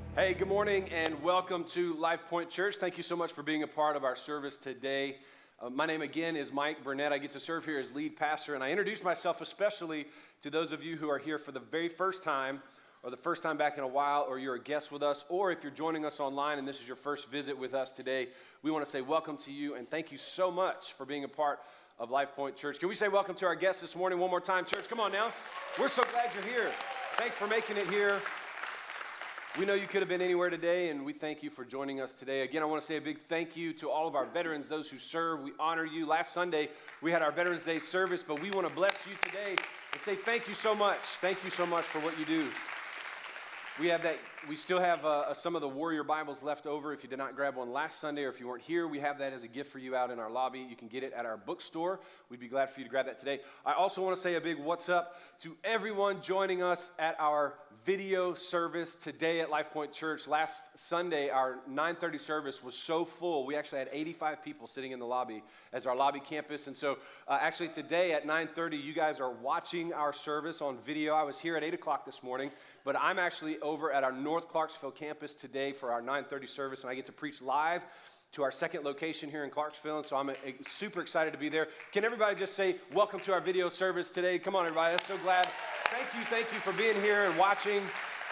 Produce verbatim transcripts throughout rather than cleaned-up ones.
Hey, good morning and welcome to Life Point Church. Thank you so much for being a part of our service today. Uh, my name again is Mike Burnett. I get to serve here as lead pastor, and I introduce myself especially to those of you who are here for the very first time or the first time back in a while, or you're a guest with us, or if you're joining us online and this is your first visit with us today, we want to say welcome to you and thank you so much for being a part of Life Point Church. Can we say welcome to our guests this morning one more time, church? Come on now. We're so glad you're here. Thanks for making it here. We know you could have been anywhere today, and we thank you for joining us today. Again, I want to say a big thank you to all of our veterans, those who serve. We honor you. Last Sunday, we had our Veterans Day service, but we want to bless you today and say thank you so much. Thank you so much for what you do. We have that. We still have uh, some of the Warrior Bibles left over. If you did not grab one last Sunday, or if you weren't here, we have that as a gift for you out in our lobby. You can get it at our bookstore. We'd be glad for you to grab that today. I also want to say a big what's up to everyone joining us at our video service today at Life Point Church. Last Sunday, our nine thirty service was so full. We actually had eighty-five people sitting in the lobby as our lobby campus. And so uh, actually today at nine thirty, you guys are watching our service on video. I was here at eight o'clock this morning, but I'm actually over at our North Clarksville campus today for our nine thirty service, and I get to preach live to our second location here in Clarksville, and so I'm uh, super excited to be there. Can everybody just say, welcome to our video service today? Come on, everybody. I'm so glad. Thank you, thank you for being here and watching.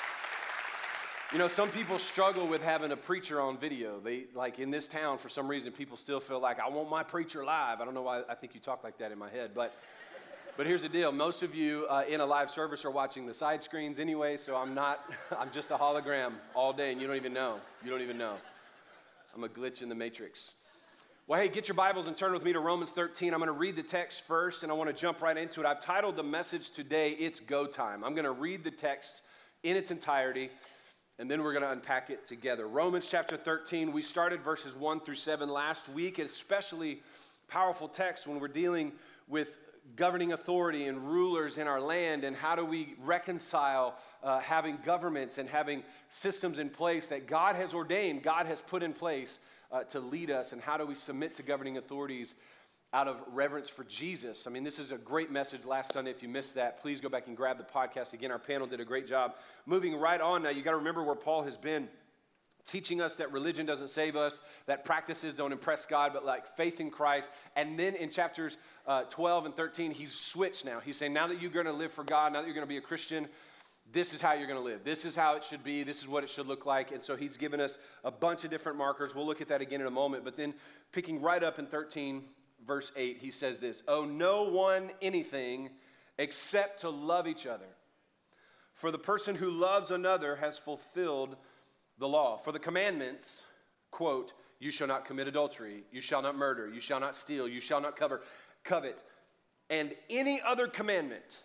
You know, some people struggle with having a preacher on video. They, like in this town, for some reason, people still feel like, I want my preacher live. I don't know why I think you talk like that in my head, but But here's the deal. Most of you uh, in a live service are watching the side screens anyway, so I'm not, I'm just a hologram all day, and you don't even know. You don't even know. I'm a glitch in the matrix. Well, hey, get your Bibles and turn with me to Romans thirteen. I'm going to read the text first, and I want to jump right into it. I've titled the message today, It's Go Time. I'm going to read the text in its entirety, and then we're going to unpack it together. Romans chapter thirteen, we started verses one through seven last week, an especially powerful text when we're dealing with governing authority and rulers in our land, and how do we reconcile uh, having governments and having systems in place that God has ordained, God has put in place uh, to lead us, and how do we submit to governing authorities out of reverence for Jesus. I mean, this is a great message last Sunday. If you missed that, please go back and grab the podcast again. Our panel did a great job. Moving right on now, you got to remember where Paul has been, teaching us that religion doesn't save us, that practices don't impress God, but like faith in Christ. And then in chapters uh, twelve and thirteen, he's switched now. He's saying, now that you're going to live for God, now that you're going to be a Christian, this is how you're going to live. This is how it should be. This is what it should look like. And so he's given us a bunch of different markers. We'll look at that again in a moment. But then picking right up in thirteen, verse eight, he says this, owe no one anything except to love each other. For the person who loves another has fulfilled the law. For the commandments, quote, you shall not commit adultery, you shall not murder, you shall not steal, you shall not cover, covet, and any other commandment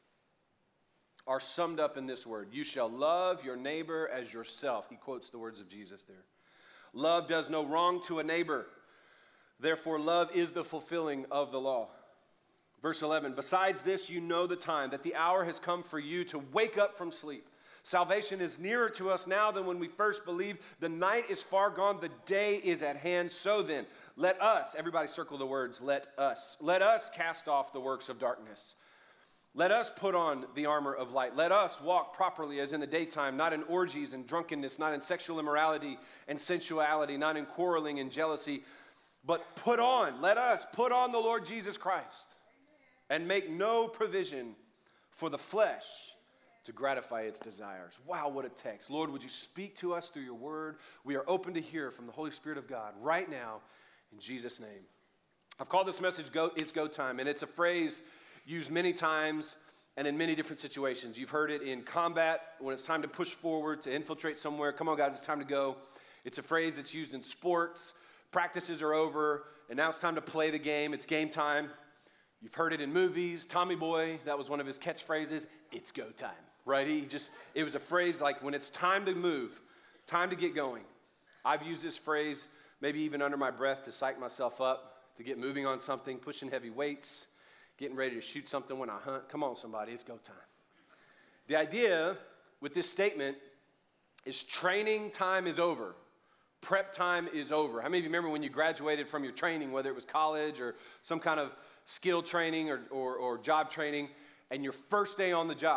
are summed up in this word, you shall love your neighbor as yourself. He quotes the words of Jesus there. Love does no wrong to a neighbor, therefore love is the fulfilling of the law. Verse eleven, besides this, you know the time, that the hour has come for you to wake up from sleep. Salvation is nearer to us now than when we first believed. The night is far gone. The day is at hand. So then, let us, everybody circle the words, let us. Let us cast off the works of darkness. Let us put on the armor of light. Let us walk properly as in the daytime, not in orgies and drunkenness, not in sexual immorality and sensuality, not in quarreling and jealousy, but put on, let us put on the Lord Jesus Christ and make no provision for the flesh to gratify its desires. Wow, what a text. Lord, would you speak to us through your word? We are open to hear from the Holy Spirit of God right now in Jesus' name. I've called this message, go, It's Go Time, and it's a phrase used many times and in many different situations. You've heard it in combat, when it's time to push forward, to infiltrate somewhere. Come on, guys, it's time to go. It's a phrase that's used in sports. Practices are over, and now it's time to play the game. It's game time. You've heard it in movies. Tommy Boy, that was one of his catchphrases, it's go time. Right? He just, it was a phrase like when it's time to move, time to get going. I've used this phrase maybe even under my breath to psych myself up, to get moving on something, pushing heavy weights, getting ready to shoot something when I hunt. Come on, somebody, it's go time. The idea with this statement is training time is over. Prep time is over. How many of you remember when you graduated from your training, whether it was college or some kind of skill training or, or, or job training, and your first day on the job,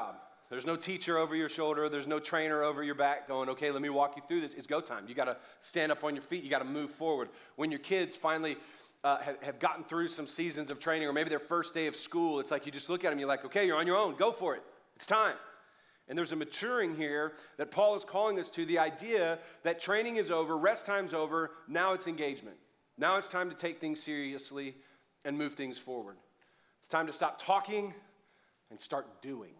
There's no teacher over your shoulder. There's no trainer over your back going, okay, let me walk you through this. It's go time. You got to stand up on your feet. You got to move forward. When your kids finally uh, have, have gotten through some seasons of training or maybe their first day of school, it's like you just look at them, you're like, okay, you're on your own. Go for it. It's time. And there's a maturing here that Paul is calling us to, the idea that training is over, rest time's over, now it's engagement. Now it's time to take things seriously and move things forward. It's time to stop talking and start doing.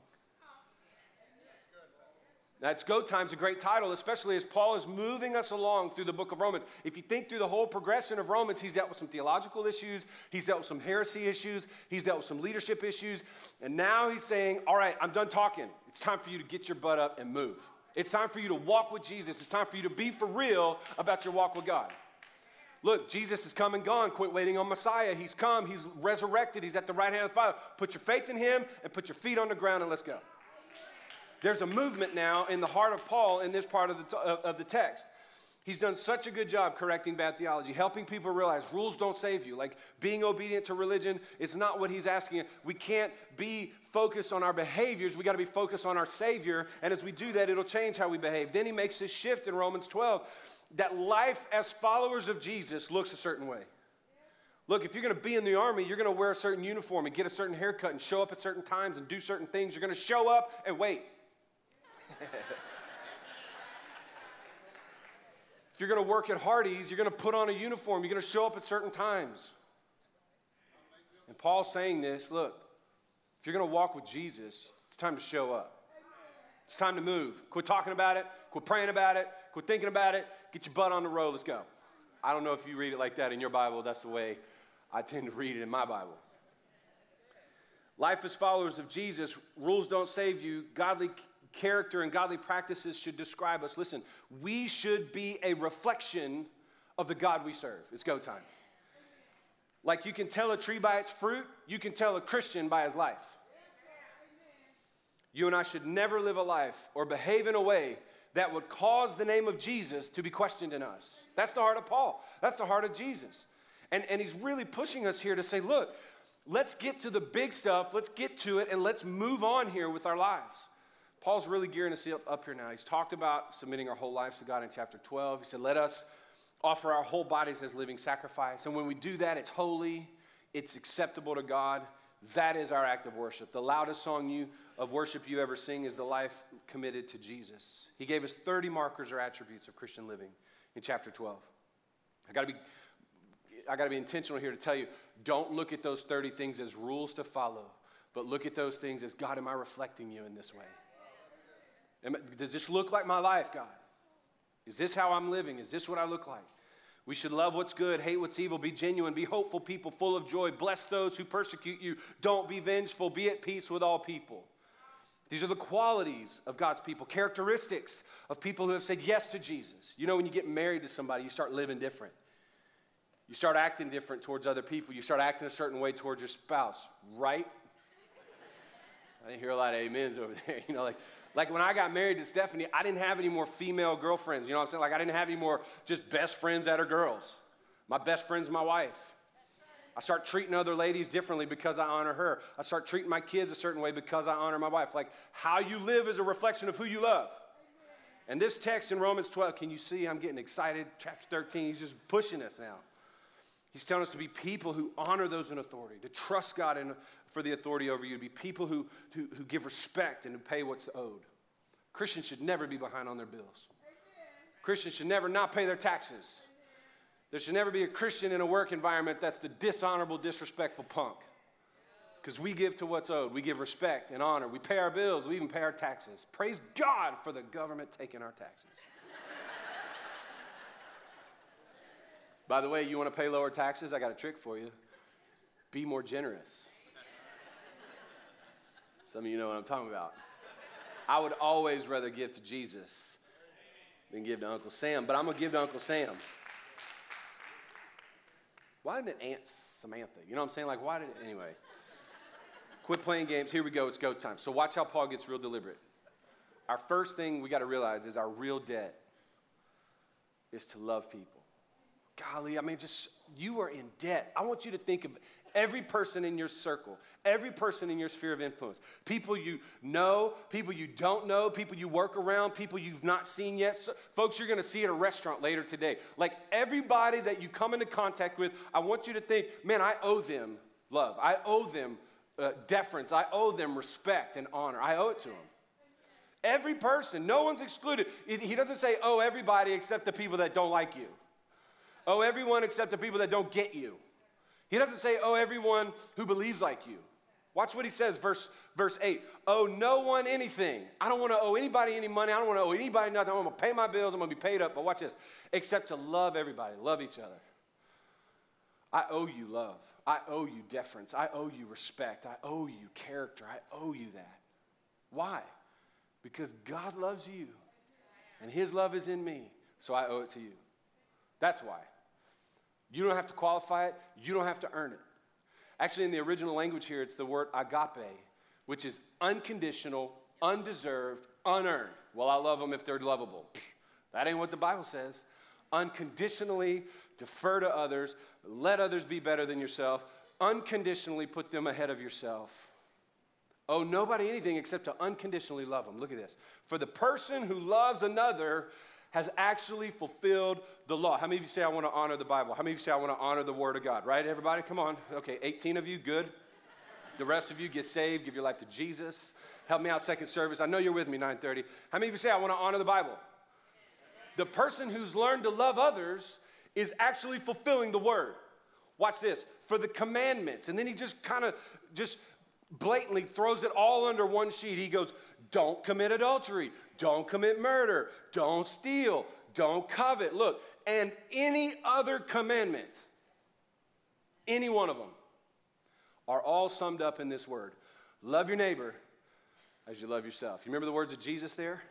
That's Go Time's a great title, especially as Paul is moving us along through the book of Romans. If you think through the whole progression of Romans, he's dealt with some theological issues, he's dealt with some heresy issues, he's dealt with some leadership issues, and now he's saying, all right, I'm done talking. It's time for you to get your butt up and move. It's time for you to walk with Jesus. It's time for you to be for real about your walk with God. Look, Jesus is come and gone. Quit waiting on Messiah. He's come. He's resurrected. He's at the right hand of the Father. Put your faith in him and put your feet on the ground and let's go. There's a movement now in the heart of Paul in this part of the, of the text. He's done such a good job correcting bad theology, helping people realize rules don't save you. Like being obedient to religion is not what he's asking. We can't be focused on our behaviors. We got to be focused on our Savior. And as we do that, it'll change how we behave. Then he makes this shift in Romans twelve that life as followers of Jesus looks a certain way. Look, if you're going to be in the army, you're going to wear a certain uniform and get a certain haircut and show up at certain times and do certain things. You're going to show up and wait. If you're going to work at Hardee's, you're going to put on a uniform. You're going to show up at certain times. And Paul's saying this, look, if you're going to walk with Jesus, it's time to show up. It's time to move. Quit talking about it. Quit praying about it. Quit thinking about it. Get your butt on the road. Let's go. I don't know if you read it like that in your Bible. That's the way I tend to read it in my Bible. Life as followers of Jesus, rules don't save you. Godly character and godly practices should describe us. Listen, we should be a reflection of the God we serve. It's go time. Like you can tell a tree by its fruit, you can tell a Christian by his life. You and I should never live a life or behave in a way that would cause the name of Jesus to be questioned in us. That's the heart of Paul. That's the heart of Jesus. And, and he's really pushing us here to say, look, let's get to the big stuff, let's get to it, and let's move on here with our lives. Paul's really gearing us up, up here now. He's talked about submitting our whole lives to God in chapter twelve. He said, let us offer our whole bodies as living sacrifice. And when we do that, it's holy, it's acceptable to God. That is our act of worship. The loudest song you, of worship you ever sing is the life committed to Jesus. He gave us thirty markers or attributes of Christian living in chapter twelve. I gotta be, I gotta be intentional here to tell you, don't look at those thirty things as rules to follow, but look at those things as, God, am I reflecting you in this way? Does this look like my life, God? Is this how I'm living? Is this what I look like? We should love what's good, hate what's evil, be genuine, be hopeful people, full of joy, bless those who persecute you, don't be vengeful, be at peace with all people. These are the qualities of God's people, characteristics of people who have said yes to Jesus. You know, when you get married to somebody, you start living different. You start acting different towards other people. You start acting a certain way towards your spouse, right? I didn't hear a lot of amens over there, you know, like, Like when I got married to Stephanie, I didn't have any more female girlfriends. You know what I'm saying? Like I didn't have any more just best friends that are girls. My best friend's my wife. I start treating other ladies differently because I honor her. I start treating my kids a certain way because I honor my wife. Like how you live is a reflection of who you love. And this text in Romans twelve, can you see I'm getting excited? Chapter thirteen, he's just pushing us now. He's telling us to be people who honor those in authority, to trust God in, for the authority over you, to be people who, who, who give respect and to pay what's owed. Christians should never be behind on their bills. Christians should never not pay their taxes. There should never be a Christian in a work environment that's the dishonorable, disrespectful punk. Because we give to what's owed. We give respect and honor. We pay our bills. We even pay our taxes. Praise God for the government taking our taxes. By the way, you want to pay lower taxes? I got a trick for you. Be more generous. Some of you know what I'm talking about. I would always rather give to Jesus than give to Uncle Sam, but I'm going to give to Uncle Sam. Why didn't it Aunt Samantha? You know what I'm saying? Like, why did it? Anyway. Quit playing games. Here we go. It's go time. So watch how Paul gets real deliberate. Our first thing we got to realize is our real debt is to love people. golly, I mean, just, you are in debt. I want you to think of every person in your circle, every person in your sphere of influence, people you know, people you don't know, people you work around, people you've not seen yet, so, folks you're going to see at a restaurant later today. Like everybody that you come into contact with, I want you to think, man, I owe them love. I owe them uh, deference. I owe them respect and honor. I owe it to them. Every person, no one's excluded. He doesn't say, oh, everybody except the people that don't like you. Oh, everyone except the people that don't get you. He doesn't say, oh, everyone who believes like you. Watch what he says, verse, verse eight. Owe no one anything. I don't want to owe anybody any money. I don't want to owe anybody nothing. I'm going to pay my bills. I'm going to be paid up. But watch this. Except to love everybody, love each other. I owe you love. I owe you deference. I owe you respect. I owe you character. I owe you that. Why? Because God loves you, and his love is in me, so I owe it to you. That's why. You don't have to qualify it. You don't have to earn it. Actually, in the original language here, it's the word agape, which is unconditional, undeserved, unearned. Well, I love them if they're lovable. That ain't what the Bible says. Unconditionally defer to others, let others be better than yourself, unconditionally put them ahead of yourself. Oh, nobody anything except to unconditionally love them. Look at this. For the person who loves another has actually fulfilled the law. How many of you say I want to honor the Bible? How many of you say I want to honor the Word of God? Right, everybody? Come on. Okay, eighteen of you, good. The rest of you get saved, give your life to Jesus. Help me out second service. I know you're with me, nine thirty. How many of you say I want to honor the Bible? The person who's learned to love others is actually fulfilling the Word. Watch this. For the commandments. And then he just kind of just blatantly throws it all under one sheet. He goes, don't commit adultery. Don't commit murder. Don't steal. Don't covet. Look, and any other commandment, any one of them, are all summed up in this word. Love your neighbor as you love yourself. You remember the words of Jesus there?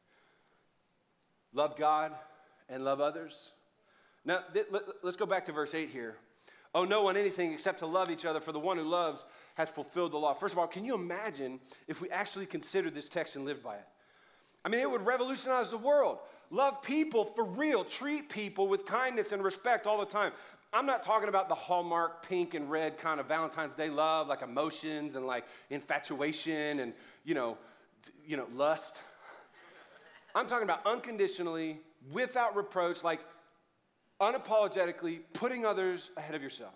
Love God and love others. Now, th- let's go back to verse eight here. Oh, no one anything except to love each other, for the one who loves has fulfilled the law. First of all, can you imagine if we actually considered this text and lived by it? I mean, it would revolutionize the world. Love people for real. Treat people with kindness and respect all the time. I'm not talking about the Hallmark pink and red kind of Valentine's Day love, like emotions and like infatuation and, you know, you know, lust. I'm talking about unconditionally, without reproach, like unapologetically putting others ahead of yourself.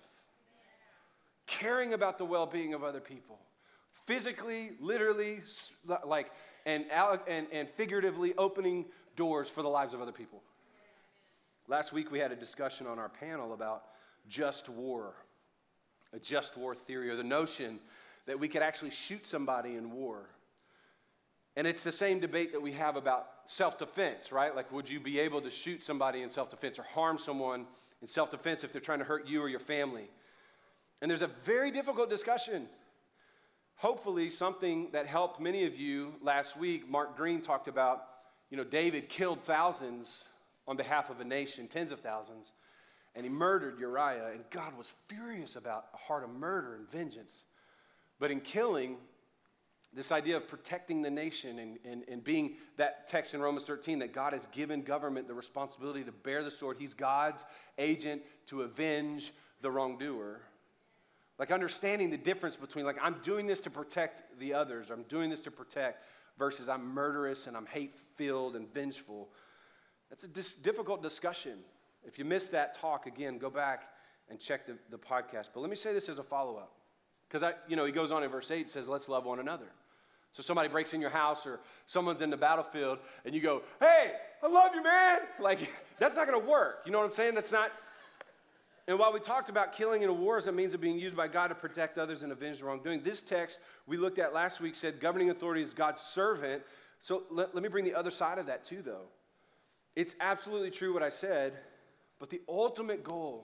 Caring about the well-being of other people. Physically, literally, like, and, and, and figuratively opening doors for the lives of other people. Last week we had a discussion on our panel about just war, a just war theory, or the notion that we could actually shoot somebody in war. And it's the same debate that we have about self-defense, right? Like, would you be able to shoot somebody in self-defense or harm someone in self-defense if they're trying to hurt you or your family? And there's a very difficult discussion. Hopefully something that helped many of you last week. Mark Green talked about, you know, David killed thousands on behalf of a nation, tens of thousands, and he murdered Uriah, and God was furious about a heart of murder and vengeance. But in killing, this idea of protecting the nation and, and, and being that text in Romans thirteen that God has given government the responsibility to bear the sword. He's God's agent to avenge the wrongdoer. Like understanding the difference between like I'm doing this to protect the others, I'm doing this to protect versus I'm murderous and I'm hate-filled and vengeful. That's a dis- difficult discussion. If you missed that talk, again, go back and check the, the podcast. But let me say this as a follow-up. Because, I, you know, he goes on in verse eight, it says, let's love one another. So somebody breaks in your house or someone's in the battlefield and you go, hey, I love you, man. Like, that's not going to work. You know what I'm saying? That's not. And while we talked about killing in a war as a means of being used by God to protect others and avenge the wrongdoing, this text we looked at last week said governing authority is God's servant. So let, let me bring the other side of that too, though. It's absolutely true what I said, but the ultimate goal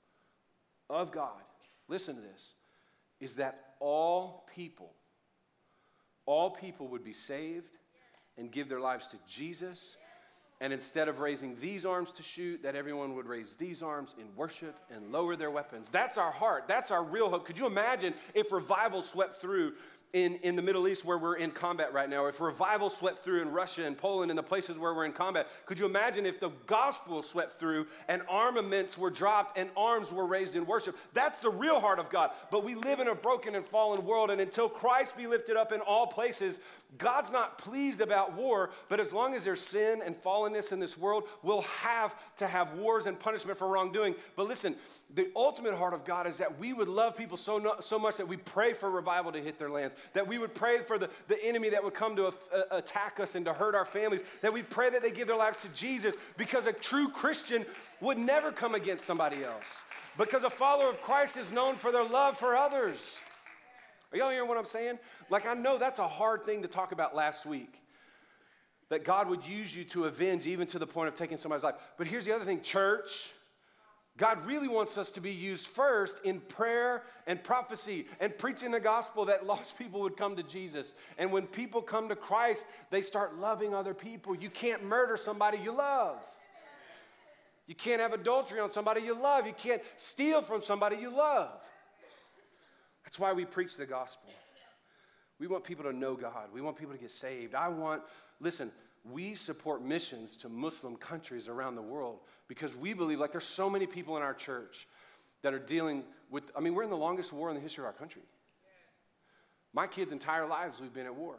of God, listen to this, is that all people, all people would be saved and give their lives to Jesus. And instead of raising these arms to shoot, that everyone would raise these arms in worship and lower their weapons. That's our heart. That's our real hope. Could you imagine if revival swept through in, in the Middle East where we're in combat right now, or if revival swept through in Russia and Poland and the places where we're in combat, could you imagine if the gospel swept through and armaments were dropped and arms were raised in worship? That's the real heart of God. But we live in a broken and fallen world, and until Christ be lifted up in all places, God's not pleased about war, but as long as there's sin and fallenness in this world, we'll have to have wars and punishment for wrongdoing. But listen, the ultimate heart of God is that we would love people so, no, so much that we pray for revival to hit their lands, that we would pray for the, the enemy that would come to a, a, attack us and to hurt our families, that we pray that they give their lives to Jesus, because a true Christian would never come against somebody else, because a follower of Christ is known for their love for others. Are y'all hearing what I'm saying? Like, I know that's a hard thing to talk about last week, that God would use you to avenge even to the point of taking somebody's life. But here's the other thing, church. God really wants us to be used first in prayer and prophecy and preaching the gospel, that lost people would come to Jesus. And when people come to Christ, they start loving other people. You can't murder somebody you love. You can't have adultery on somebody you love. You can't steal from somebody you love. That's why we preach the gospel. We want people to know God. We want people to get saved. I want, listen, we support missions to Muslim countries around the world because we believe, like, there's so many people in our church that are dealing with, I mean, we're in the longest war in the history of our country. My kids' entire lives we've been at war.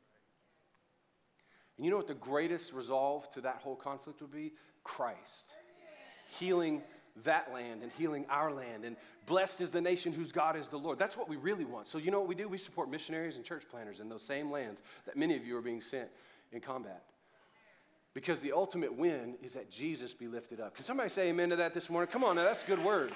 And you know what the greatest resolve to that whole conflict would be? Christ. Healing that land and healing our land, and blessed is the nation whose God is the Lord. That's what we really want. So you know what we do? We support missionaries and church planters in those same lands that many of you are being sent in combat. Because the ultimate win is that Jesus be lifted up. Can somebody say amen to that this morning? Come on now, that's a good word.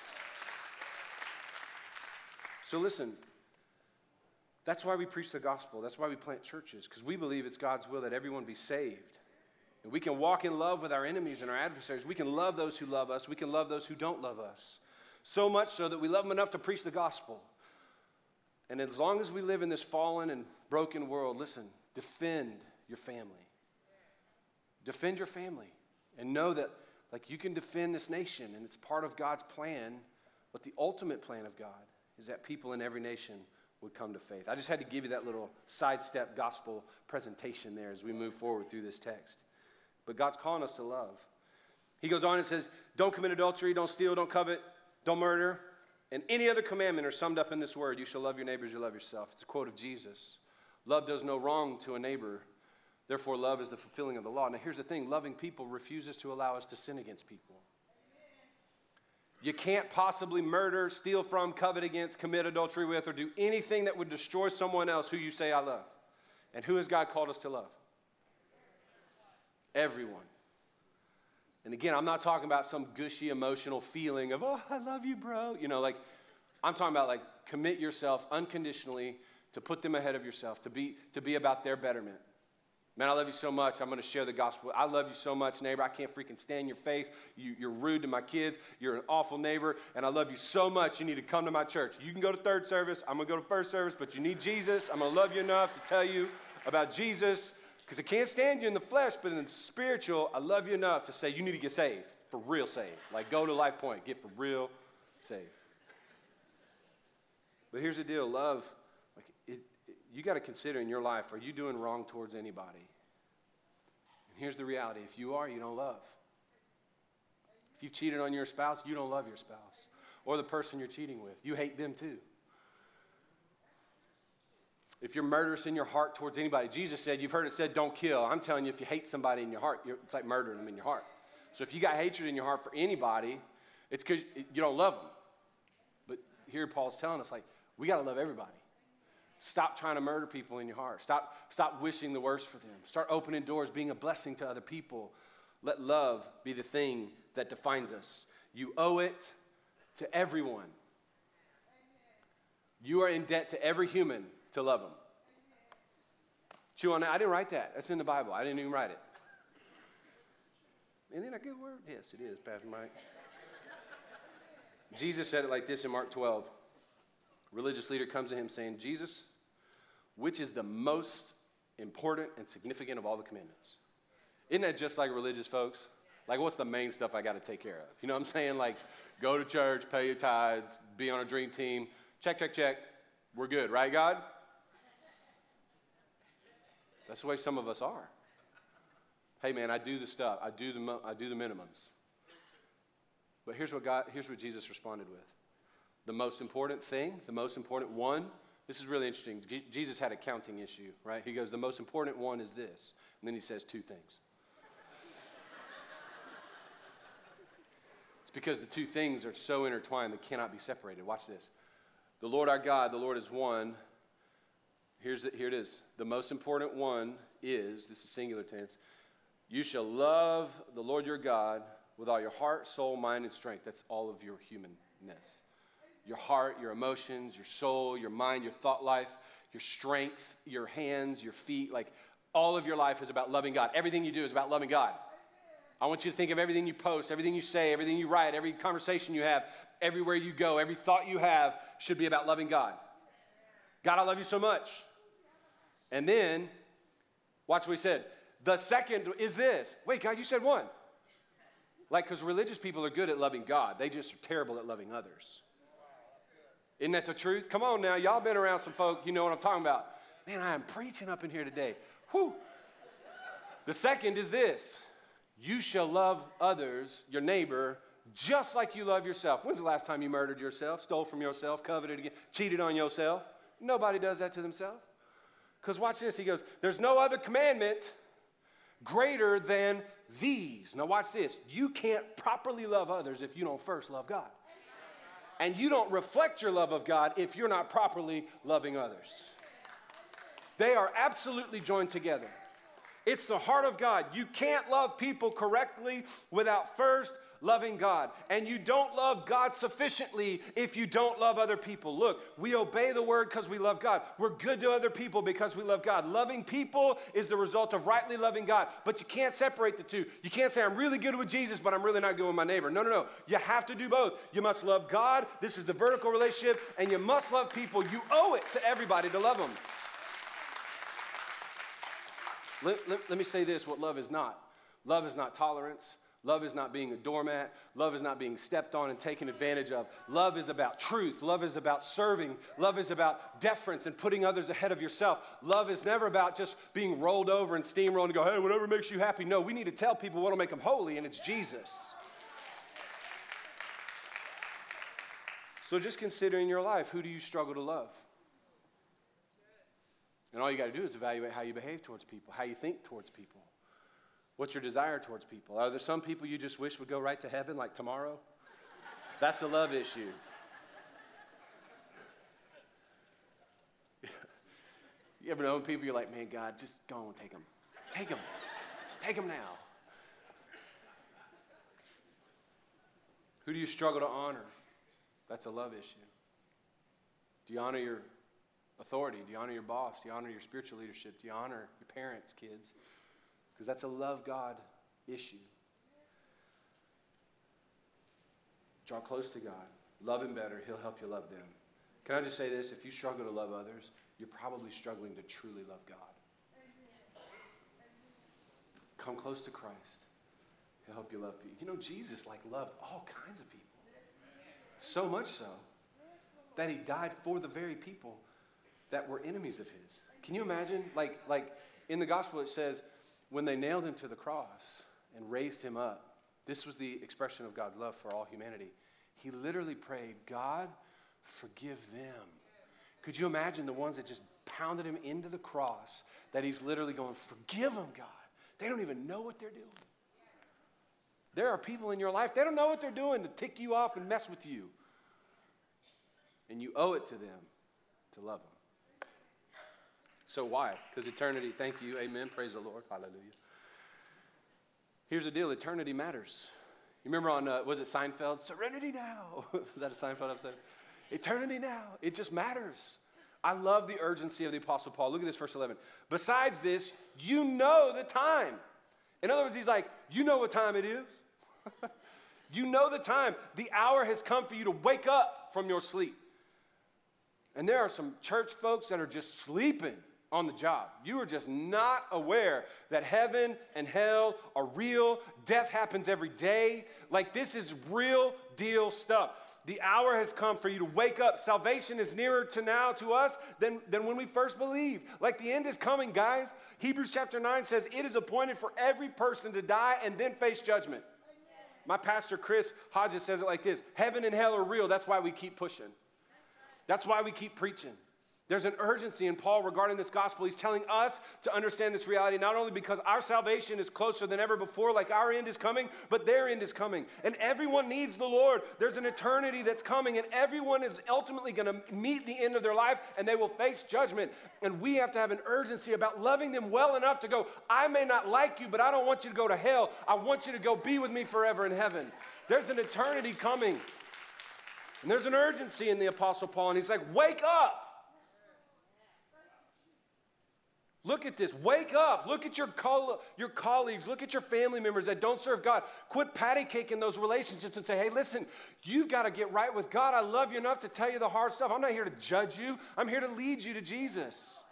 So listen, that's why we preach the gospel. That's why we plant churches, because we believe it's God's will that everyone be saved. And we can walk in love with our enemies and our adversaries. We can love those who love us. We can love those who don't love us. So much so that we love them enough to preach the gospel. And as long as we live in this fallen and broken world, listen, defend your family. Defend your family. And know that, like, you can defend this nation, and it's part of God's plan. But the ultimate plan of God is that people in every nation would come to faith. I just had to give you that little sidestep gospel presentation there as we move forward through this text. But God's calling us to love. He goes on and says, don't commit adultery, don't steal, don't covet, don't murder. And any other commandment are summed up in this word: you shall love your neighbor as you love yourself. It's a quote of Jesus. Love does no wrong to a neighbor. Therefore, love is the fulfilling of the law. Now, here's the thing. Loving people refuses to allow us to sin against people. You can't possibly murder, steal from, covet against, commit adultery with, or do anything that would destroy someone else who you say I love. And who has God called us to love? Everyone. And again, I'm not talking about some gushy emotional feeling of, oh, I love you, bro. You know, like, I'm talking about, like, commit yourself unconditionally to put them ahead of yourself, to be, to be about their betterment. Man, I love you so much. I'm going to share the gospel. I love you so much, neighbor. I can't freaking stand your face. You, you're rude to my kids. You're an awful neighbor. And I love you so much. You need to come to my church. You can go to third service. I'm going to go to first service. But you need Jesus. I'm going to love you enough to tell you about Jesus. Because I can't stand you in the flesh, but in the spiritual, I love you enough to say you need to get saved, for real saved. Like, go to Life Point, get for real saved. But here's the deal, love, like, it, it, you got to consider in your life, are you doing wrong towards anybody? And here's the reality: if you are, you don't love. If you've cheated on your spouse, you don't love your spouse. Or the person you're cheating with, you hate them too. If you're murderous in your heart towards anybody, Jesus said, you've heard it said, don't kill. I'm telling you, if you hate somebody in your heart, it's like murdering them in your heart. So if you got hatred in your heart for anybody, it's because you don't love them. But here Paul's telling us, like, we got to love everybody. Stop trying to murder people in your heart. Stop, stop wishing the worst for them. Start opening doors, being a blessing to other people. Let love be the thing that defines us. You owe it to everyone. You are in debt to every human to love them. Chew on that. I didn't write that. That's in the Bible. I didn't even write it. Isn't that a good word? Yes, it is, Pastor Mike. Jesus said it like this in Mark twelve. A religious leader comes to him saying, Jesus, which is the most important and significant of all the commandments? Isn't that just like religious folks? Like, what's the main stuff I got to take care of? You know what I'm saying? Like, go to church, pay your tithes, be on a dream team. Check, check, check. We're good, right, God? That's the way some of us are. Hey, man, I do the stuff. I do the, I do the minimums. But here's what God, here's what Jesus responded with. The most important thing, the most important one, this is really interesting. G- Jesus had a counting issue, right? He goes, the most important one is this. And then he says two things. It's because the two things are so intertwined they cannot be separated. Watch this. The Lord our God, the Lord is one. Here's the, here it is. The most important one is, this is singular tense, you shall love the Lord your God with all your heart, soul, mind, and strength. That's all of your humanness. Your heart, your emotions, your soul, your mind, your thought life, your strength, your hands, your feet. Like all of your life is about loving God. Everything you do is about loving God. I want you to think of everything you post, everything you say, everything you write, every conversation you have, everywhere you go, every thought you have should be about loving God. God, I love you so much. And then, watch what he said. The second is this. Wait, God, you said one. Like, because religious people are good at loving God. They just are terrible at loving others. Isn't that the truth? Come on now. Y'all been around some folk. You know what I'm talking about. Man, I am preaching up in here today. Whew. The second is this. You shall love others, your neighbor, just like you love yourself. When's the last time you murdered yourself, stole from yourself, coveted again, cheated on yourself? Nobody does that to themselves. Because watch this. He goes, there's no other commandment greater than these. Now watch this. You can't properly love others if you don't first love God. And you don't reflect your love of God if you're not properly loving others. They are absolutely joined together. It's the heart of God. You can't love people correctly without first loving God. And you don't love God sufficiently if you don't love other people. Look, we obey the word because we love God. We're good to other people because we love God. Loving people is the result of rightly loving God. But you can't separate the two. You can't say, I'm really good with Jesus, but I'm really not good with my neighbor. No, no, no. You have to do both. You must love God. This is the vertical relationship. And you must love people. You owe it to everybody to love them. Let, let, let me say this, what love is not. Love is not tolerance. Love is not being a doormat. Love is not being stepped on and taken advantage of. Love is about truth. Love is about serving. Love is about deference and putting others ahead of yourself. Love is never about just being rolled over and steamrolled and go, hey, whatever makes you happy. No, we need to tell people what will make them holy, and it's Jesus. So just consider in your life, who do you struggle to love? And all you got to do is evaluate how you behave towards people, how you think towards people. What's your desire towards people? Are there some people you just wish would go right to heaven, like tomorrow? That's a love issue. You ever know people you're like, man, God, just go on, take them. Take them. Just take them now. Who do you struggle to honor? That's a love issue. Do you honor your authority? Do you honor your boss? Do you honor your spiritual leadership? Do you honor your parents, kids? Because that's a love God issue. Draw close to God. Love Him better. He'll help you love them. Can I just say this? If you struggle to love others, you're probably struggling to truly love God. Come close to Christ. He'll help you love people. You know, Jesus like loved all kinds of people. So much so that He died for the very people that were enemies of His. Can you imagine? Like, like in the gospel it says, when they nailed Him to the cross and raised Him up, this was the expression of God's love for all humanity. He literally prayed, God, forgive them. Could you imagine the ones that just pounded Him into the cross, that He's literally going, forgive them, God. They don't even know what they're doing. There are people in your life, they don't know what they're doing to tick you off and mess with you. And you owe it to them to love them. So why? Because eternity, thank you, amen, praise the Lord, hallelujah. Here's the deal, eternity matters. You remember on, uh, was it Seinfeld? Serenity now. Was that a Seinfeld episode? Eternity now, it just matters. I love the urgency of the Apostle Paul. Look at this, verse eleven. Besides this, you know the time. In other words, he's like, you know what time it is. You know the time. The hour has come for you to wake up from your sleep. And there are some church folks that are just sleeping on the job. You are just not aware that heaven and hell are real. Death happens every day. Like, this is real deal stuff. The hour has come for you to wake up. Salvation is nearer to now to us than, than when we first believed. Like the end is coming, guys. Hebrews chapter nine says, it is appointed for every person to die and then face judgment. My pastor, Chris Hodges, says it like this: heaven and hell are real. That's why we keep pushing. That's why we keep preaching. There's an urgency in Paul regarding this gospel. He's telling us to understand this reality, not only because our salvation is closer than ever before, like our end is coming, but their end is coming. And everyone needs the Lord. There's an eternity that's coming, and everyone is ultimately going to meet the end of their life, and they will face judgment. And we have to have an urgency about loving them well enough to go, I may not like you, but I don't want you to go to hell. I want you to go be with me forever in heaven. There's an eternity coming. And there's an urgency in the Apostle Paul, and he's like, wake up. Look at this. Wake up. Look at your, coll- your colleagues. Look at your family members that don't serve God. Quit patty caking those relationships and say, hey, listen, you've got to get right with God. I love you enough to tell you the hard stuff. I'm not here to judge you. I'm here to lead you to Jesus.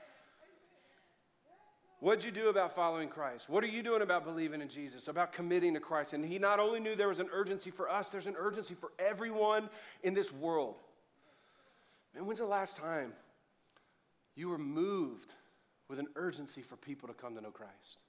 What'd you do about following Christ? What are you doing about believing in Jesus, about committing to Christ? And he not only knew there was an urgency for us, there's an urgency for everyone in this world. Man, when's the last time you were moved with an urgency for people to come to know Christ?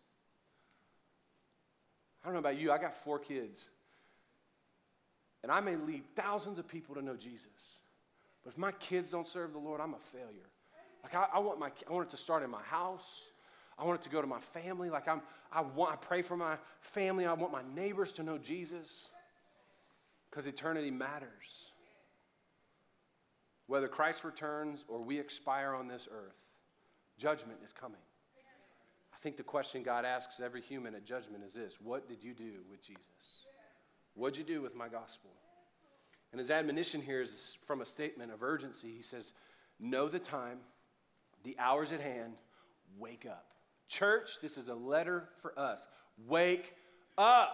I don't know about you, I got four kids. And I may lead thousands of people to know Jesus. But if my kids don't serve the Lord, I'm a failure. Like I, I want my, I want it to start in my house. I want it to go to my family. Like I'm, I want, I pray for my family. I want my neighbors to know Jesus. Because eternity matters. Whether Christ returns or we expire on this earth, judgment is coming. I think the question God asks every human at judgment is this: what did you do with Jesus? What'd you do with my gospel? And his admonition here is from a statement of urgency. He says, know the time, the hour's at hand, wake up. Church, this is a letter for us. Wake up.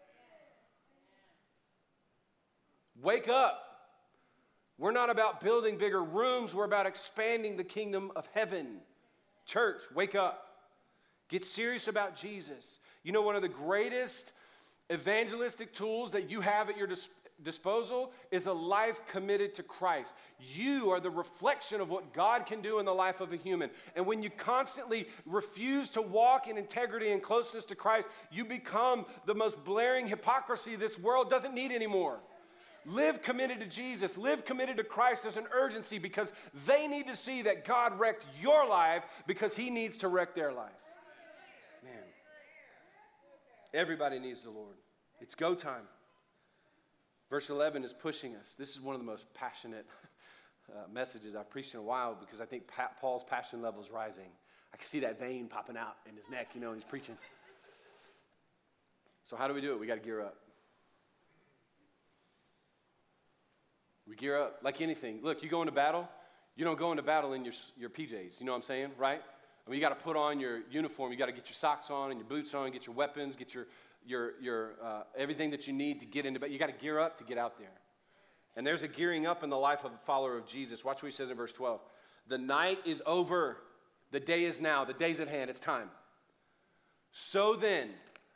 Wake up. We're not about building bigger rooms. We're about expanding the kingdom of heaven. Church, wake up. Get serious about Jesus. You know, one of the greatest evangelistic tools that you have at your dis- disposal is a life committed to Christ. You are the reflection of what God can do in the life of a human. And when you constantly refuse to walk in integrity and closeness to Christ, you become the most blaring hypocrisy this world doesn't need anymore. Live committed to Jesus. Live committed to Christ. There's an urgency because they need to see that God wrecked your life because he needs to wreck their life. Man, everybody needs the Lord. It's go time. Verse eleven is pushing us. This is one of the most passionate uh, messages I've preached in a while because I think pa- Paul's passion level is rising. I can see that vein popping out in his neck, you know, and he's preaching. So how do we do it? We got to gear up. We gear up like anything. Look, you go into battle, you don't go into battle in your, your P Js. You know what I'm saying, right? I mean, you got to put on your uniform. You got to get your socks on and your boots on, get your weapons, get your your your uh, everything that you need to get into battle. You got to gear up to get out there. And there's a gearing up in the life of a follower of Jesus. Watch what he says in verse twelve. The night is over. The day is now. The day's at hand. It's time. So then,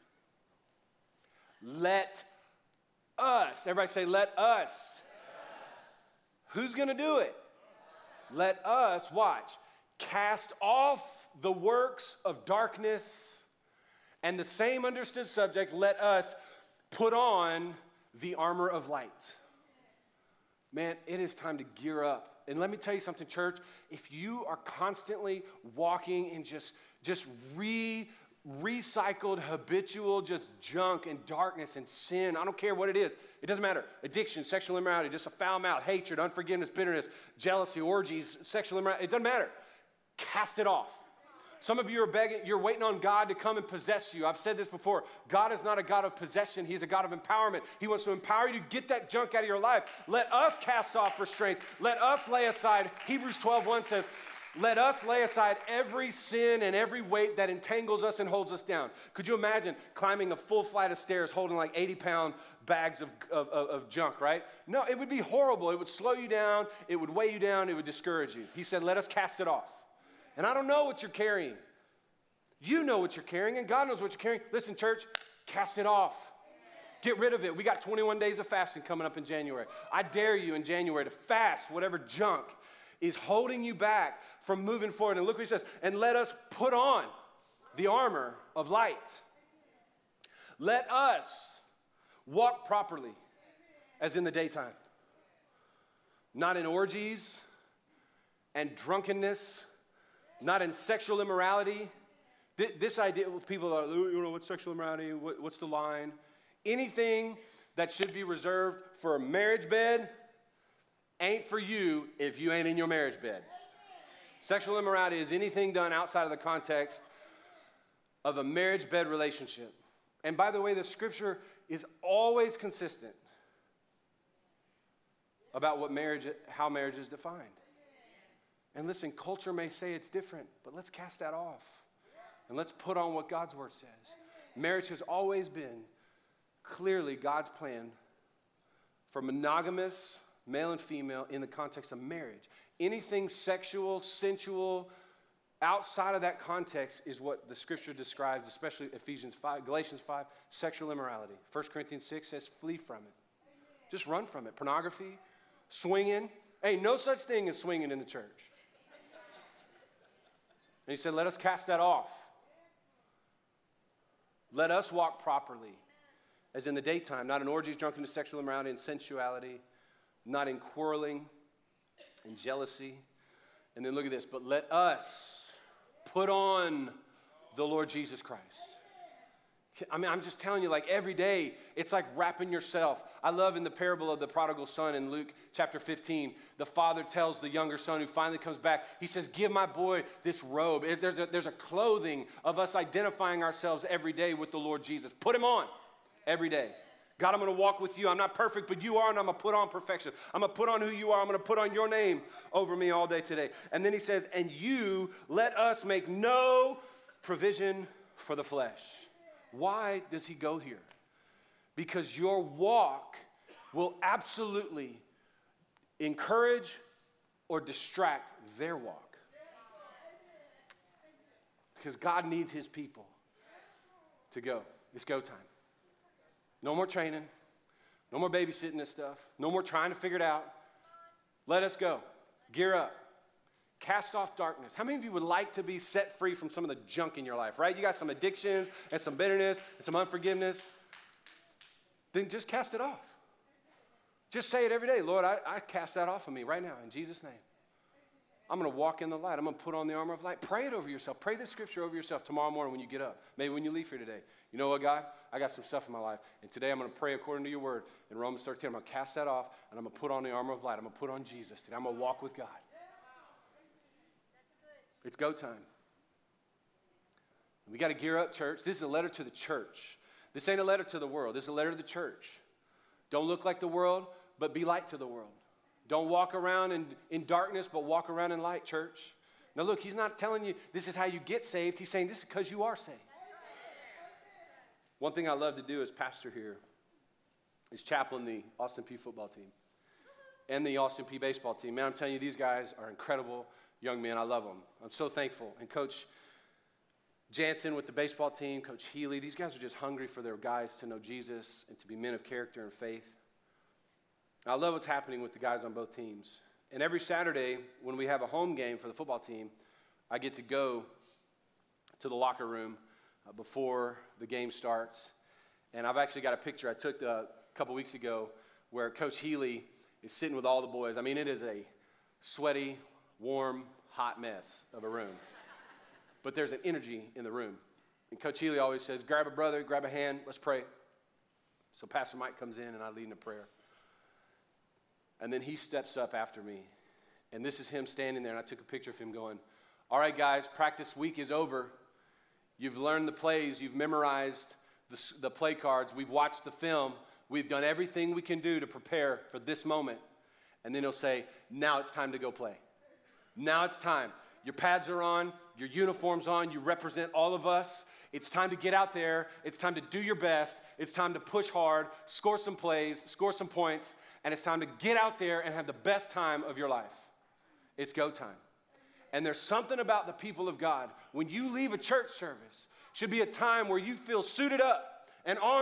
let us, everybody say, let us. Who's going to do it? Let us, watch, cast off the works of darkness, and the same understood subject, let us put on the armor of light. Man, it is time to gear up. And let me tell you something, church. If you are constantly walking in just, just re recycled, habitual, just junk and darkness and sin. I don't care what it is. It doesn't matter. Addiction, sexual immorality, just a foul mouth, hatred, unforgiveness, bitterness, jealousy, orgies, sexual immorality. It doesn't matter. Cast it off. Some of you are begging, you're waiting on God to come and possess you. I've said this before. God is not a God of possession. He's a God of empowerment. He wants to empower you to get that junk out of your life. Let us cast off restraints. Let us lay aside. Hebrews twelve one says, let us lay aside every sin and every weight that entangles us and holds us down. Could you imagine climbing a full flight of stairs holding like eighty pound bags of, of, of, of junk, right? No, it would be horrible. It would slow you down. It would weigh you down. It would discourage you. He said, let us cast it off. And I don't know what you're carrying. You know what you're carrying, and God knows what you're carrying. Listen, church, cast it off. Get rid of it. We got twenty-one days of fasting coming up in January. I dare you in January to fast whatever junk is holding you back from moving forward. And look what he says, and let us put on the armor of light. Let us walk properly as in the daytime, not in orgies and drunkenness, not in sexual immorality. This idea, people are, you know, what's sexual immorality? What's the line? Anything that should be reserved for a marriage bed ain't for you if you ain't in your marriage bed. Sexual immorality is anything done outside of the context of a marriage bed relationship. And by the way, the scripture is always consistent about what marriage, how marriage is defined. And listen, culture may say it's different, but let's cast that off. And let's put on what God's word says. Marriage has always been clearly God's plan for monogamous, male and female, in the context of marriage. Anything sexual, sensual, outside of that context is what the scripture describes, especially Ephesians five, Galatians five, sexual immorality. First Corinthians six says flee from it. Just run from it. Pornography, swinging. Ain't no such thing as swinging in the church. And he said, let us cast that off. Let us walk properly, as in the daytime, not in orgies, drunkenness, sexual immorality, and sensuality, not in quarreling and jealousy. And then look at this, but let us put on the Lord Jesus Christ. I mean, I'm just telling you, like every day, it's like wrapping yourself. I love in the parable of the prodigal son in Luke chapter fifteen, the father tells the younger son who finally comes back, he says, give my boy this robe. There's a, there's a clothing of us identifying ourselves every day with the Lord Jesus. Put him on every day. God, I'm going to walk with you. I'm not perfect, but you are, and I'm going to put on perfection. I'm going to put on who you are. I'm going to put on your name over me all day today. And then he says, and you let us make no provision for the flesh. Why does he go here? Because your walk will absolutely encourage or distract their walk. Because God needs his people to go. It's go time. No more training. No more babysitting this stuff. No more trying to figure it out. Let us go. Gear up. Cast off darkness. How many of you would like to be set free from some of the junk in your life, right? You got some addictions and some bitterness and some unforgiveness. Then just cast it off. Just say it every day. Lord, I, I cast that off of me right now in Jesus' name. I'm going to walk in the light. I'm going to put on the armor of light. Pray it over yourself. Pray this scripture over yourself tomorrow morning when you get up. Maybe when you leave here today. You know what, God? I got some stuff in my life. And today I'm going to pray according to your word. In Romans thirteen, I'm going to cast that off, and I'm going to put on the armor of light. I'm going to put on Jesus today. I'm going to walk with God. It's go time. We got to gear up, church. This is a letter to the church. This ain't a letter to the world. This is a letter to the church. Don't look like the world, but be light to the world. Don't walk around in, in darkness, but walk around in light, church. Now look, he's not telling you this is how you get saved. He's saying this is because you are saved. One thing I love to do as pastor here is chaplain the Austin Peay football team and the Austin Peay baseball team. Man, I'm telling you, these guys are incredible young men. I love them. I'm so thankful. And Coach Jansen with the baseball team, Coach Healy, these guys are just hungry for their guys to know Jesus and to be men of character and faith. I love what's happening with the guys on both teams. And every Saturday when we have a home game for the football team, I get to go to the locker room uh, before the game starts. And I've actually got a picture I took uh, a couple weeks ago where Coach Healy is sitting with all the boys. I mean, it is a sweaty, warm, hot mess of a room. But there's an energy in the room. And Coach Healy always says, grab a brother, grab a hand, let's pray. So Pastor Mike comes in and I lead in a prayer. And then he steps up after me. And this is him standing there, and I took a picture of him going, all right, guys, practice week is over. You've learned the plays. You've memorized the, the play cards. We've watched the film. We've done everything we can do to prepare for this moment. And then he'll say, now it's time to go play. Now it's time. Your pads are on. Your uniform's on. You represent all of us. It's time to get out there. It's time to do your best. It's time to push hard, score some plays, score some points, and it's time to get out there and have the best time of your life. It's go time. And there's something about the people of God. When you leave a church service, should be a time where you feel suited up and armed up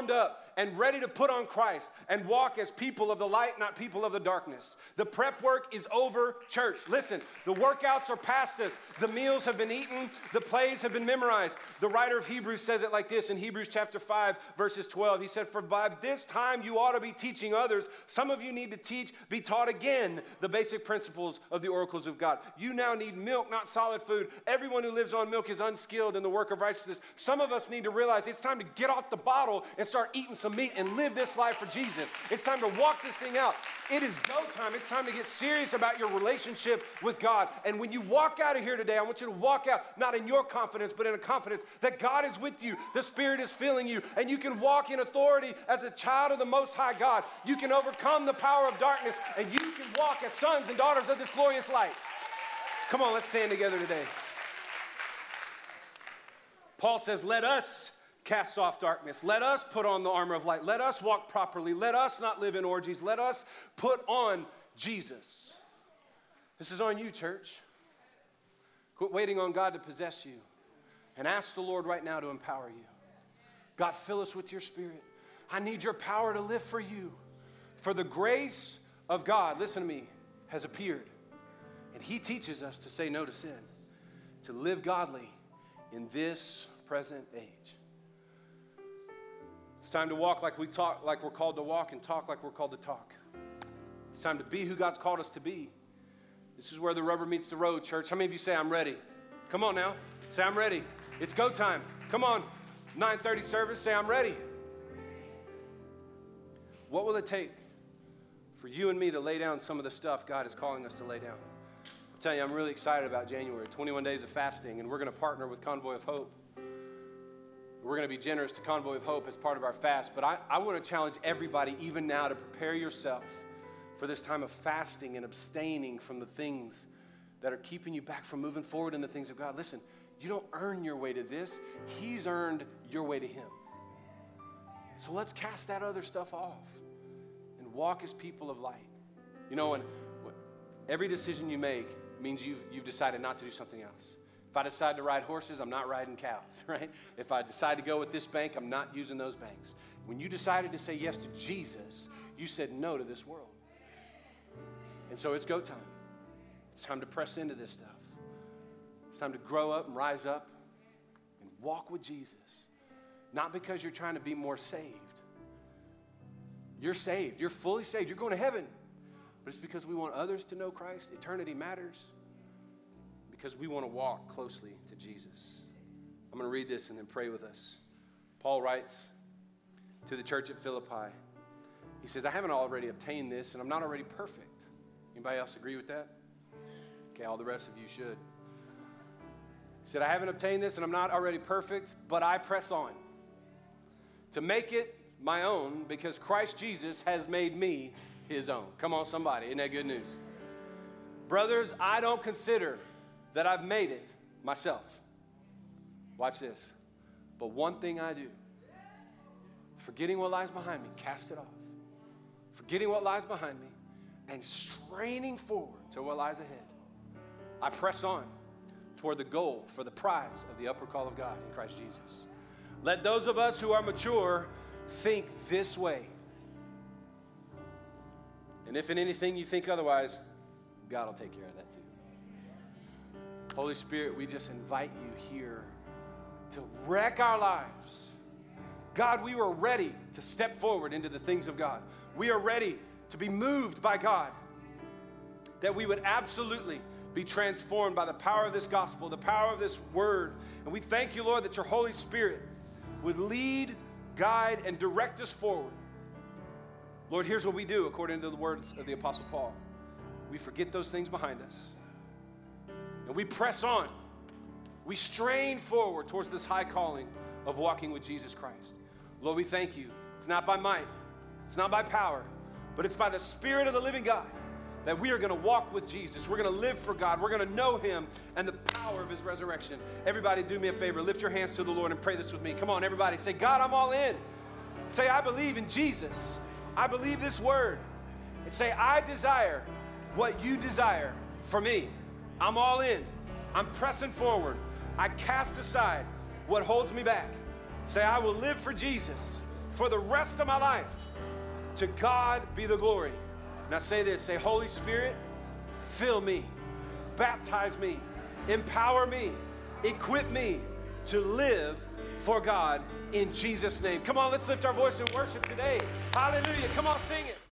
and ready to put on Christ and walk as people of the light, not people of the darkness. The prep work is over, church. Listen, the workouts are past us. The meals have been eaten. The plays have been memorized. The writer of Hebrews says it like this in Hebrews chapter five, verses twelve. He said, for by this time you ought to be teaching others. Some of you need to teach, be taught again the basic principles of the oracles of God. You now need milk, not solid food. Everyone who lives on milk is unskilled in the work of righteousness. Some of us need to realize it's time to get off the bottle and start eating some meat and live this life for Jesus. It's time to walk this thing out. It is go time. It's time to get serious about your relationship with God. And when you walk out of here today, I want you to walk out not in your confidence, but in a confidence that God is with you. The Spirit is filling you, and you can walk in authority as a child of the Most High God. You can overcome the power of darkness, and you can walk as sons and daughters of this glorious light. Come on, let's stand together today. Paul says, let us cast off darkness. Let us put on the armor of light. Let us walk properly. Let us not live in orgies. Let us put on Jesus. This is on you, church. Quit waiting on God to possess you and ask the Lord right now to empower you. God, fill us with your Spirit. I need your power to live for you. For the grace of God, listen to me, has appeared. And he teaches us to say no to sin, to live godly in this present age. It's time to walk like we talk, like we're called to walk, and talk like we're called to talk. It's time to be who God's called us to be. This is where the rubber meets the road, church. How many of you say, I'm ready? Come on now. Say, I'm ready. It's go time. Come on. nine thirty service, say, I'm ready. What will it take for you and me to lay down some of the stuff God is calling us to lay down? I'll tell you, I'm really excited about January, twenty-one days of fasting, and we're going to partner with Convoy of Hope. We're going to be generous to Convoy of Hope as part of our fast, but I, I want to challenge everybody even now to prepare yourself for this time of fasting and abstaining from the things that are keeping you back from moving forward in the things of God. Listen, you don't earn your way to this. He's earned your way to him. So let's cast that other stuff off and walk as people of light. You know, when, when every decision you make means you've, you've decided not to do something else. If I decide to ride horses, I'm not riding cows, right? If I decide to go with this bank, I'm not using those banks. When you decided to say yes to Jesus, you said no to this world. And so it's go time. It's time to press into this stuff. It's time to grow up and rise up and walk with Jesus. Not because you're trying to be more saved. You're saved. You're fully saved. You're going to heaven. But it's because we want others to know Christ. Eternity matters. Because we want to walk closely to Jesus. I'm going to read this and then pray with us. Paul writes to the church at Philippi. He says, I haven't already obtained this, and I'm not already perfect. Anybody else agree with that? Okay, all the rest of you should. He said, I haven't obtained this, and I'm not already perfect, but I press on to make it my own because Christ Jesus has made me his own. Come on, somebody. Isn't that good news? Brothers, I don't consider that I've made it myself. Watch this. But one thing I do, forgetting what lies behind me, cast it off. Forgetting what lies behind me and straining forward to what lies ahead. I press on toward the goal for the prize of the upward call of God in Christ Jesus. Let those of us who are mature think this way. And if in anything you think otherwise, God will take care of that too. Holy Spirit, we just invite you here to wreck our lives. God, we were ready to step forward into the things of God. We are ready to be moved by God. That we would absolutely be transformed by the power of this gospel, the power of this word. And we thank you, Lord, that your Holy Spirit would lead, guide, and direct us forward. Lord, here's what we do according to the words of the Apostle Paul. We forget those things behind us. And we press on. We strain forward towards this high calling of walking with Jesus Christ. Lord, we thank you. It's not by might. It's not by power. But it's by the Spirit of the living God that we are going to walk with Jesus. We're going to live for God. We're going to know him and the power of his resurrection. Everybody do me a favor. Lift your hands to the Lord and pray this with me. Come on, everybody. Say, God, I'm all in. Say, I believe in Jesus. I believe this word. And say, I desire what you desire for me. I'm all in. I'm pressing forward. I cast aside what holds me back. Say, I will live for Jesus for the rest of my life. To God be the glory. Now say this, say, Holy Spirit, fill me, baptize me, empower me, equip me to live for God in Jesus' name. Come on, let's lift our voice in worship today. Hallelujah. Come on, sing it.